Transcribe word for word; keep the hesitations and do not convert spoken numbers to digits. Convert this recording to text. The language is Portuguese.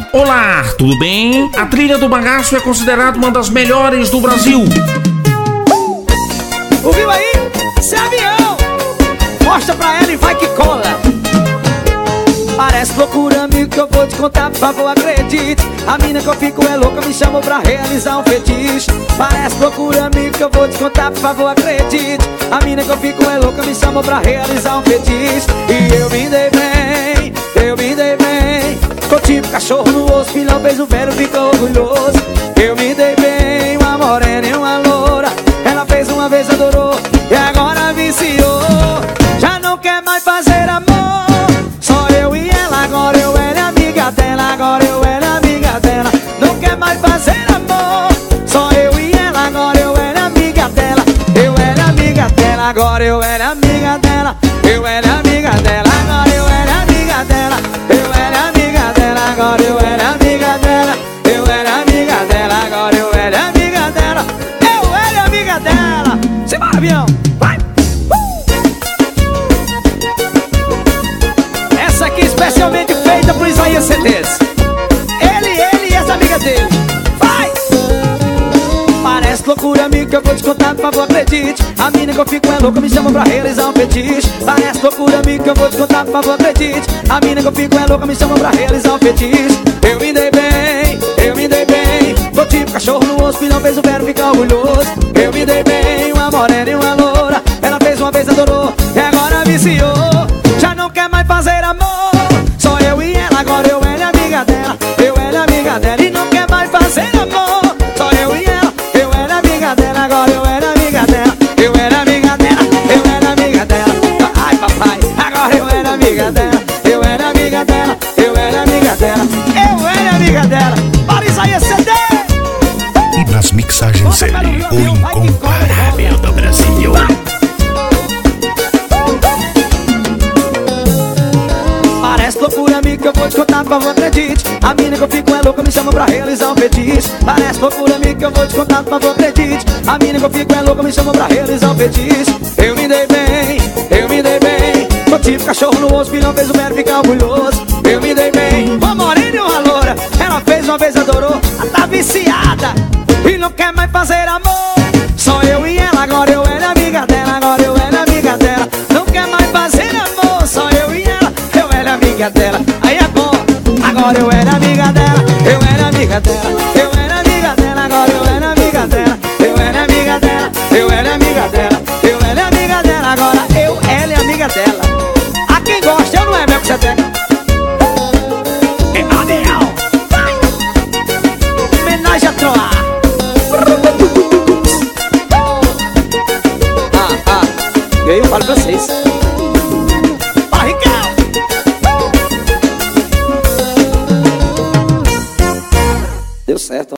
Olá, tudo bem? A trilha do bagaço é considerada uma das melhores do Brasil. Ouviu aí? Esse é avião. Mostra pra ela e vai que cola. Parece loucura, amigo, que eu vou te contar, por favor, acredite. A mina que eu fico é louca, me chamou pra realizar um fetiche. Parece loucura, amigo, que eu vou te contar, por favor, acredite. A mina que eu fico é louca, me chamou pra realizar um fetiche. E eu me dei bem, eu me dei bem. Tô tipo cachorro no osso, filhão fez o velho, fica orgulhoso. Eu me dei bem, uma morena e uma loura. Ela fez uma vez, adorou, e agora viciou. Já não quer mais fazer amor. Agora eu era amiga dela, agora eu era amiga dela. Não quer mais fazer amor, só eu e ela. Agora eu era amiga dela, eu era amiga dela. Agora eu era amiga dela, eu era amiga dela. Agora eu era amiga dela, eu era amiga dela. Agora eu era amiga dela, eu era amiga dela. Agora eu era amiga dela, eu era amiga dela. Simbora, avião, vai! Essa aqui especialmente feita por Isaías C Ds. Ele, ele e essa amiga dele. Vai! Parece loucura, amigo, que eu vou te contar, por favor, acredite. A mina que eu fico é louca, me chama pra realizar um fetiche. Parece loucura, amigo, que eu vou te contar, por favor, acredite. A mina que eu fico é louca, me chama pra realizar um fetiche. Eu me dei bem, eu me dei bem. Tô tipo cachorro no osso, e não fez o velho ficar orgulhoso. Eu me dei bem, uma morena e uma loura. Ela fez uma vez, adorou, e agora viciou. Já não quer mais fazer amor. Só eu e ela, agora eu era amiga dela, eu era amiga dela. E não quer mais fazer amor. Só eu e ela, eu era amiga dela. Agora eu era amiga dela, eu era amiga dela, eu era amiga dela. Ai papai, agora eu era amiga dela, eu era amiga dela, eu era amiga dela, eu era amiga dela. Para Isaías C D. E nas mixagens ele, o incomparável do Brasil. Parece loucura, amigo, que eu vou te contar, por favor, acredite. A mina que eu fico é louca, me chama pra realizar um fetiche. Parece loucura, amigo, que eu vou te contar, por favor, acredite. A mina que eu fico é louca, me chama pra realizar um fetiche. Eu me dei bem, eu me dei bem. Tô tipo cachorro no osso, filhão fez o velho ficar orgulhoso. Eu me dei bem, uma morena e uma loura. Ela fez uma vez, adorou, ela tá viciada e não quer mais fazer amor. Só eu e ela, agora eu era amiga dela. Agora eu era amiga dela, não quer mais fazer amor. Só eu e ela, eu era amiga dela. Aí é bom, agora eu era amiga dela, eu era amiga dela, eu era amiga dela. Agora eu era amiga dela, eu era amiga dela, eu era amiga dela, eu era amiga dela. Agora eu, ela é amiga dela. A quem gosta, eu não é meu que você tem. É avião, vai! Homenagem a Troa. Ah, ah, e aí eu falo pra vocês. Deu certo.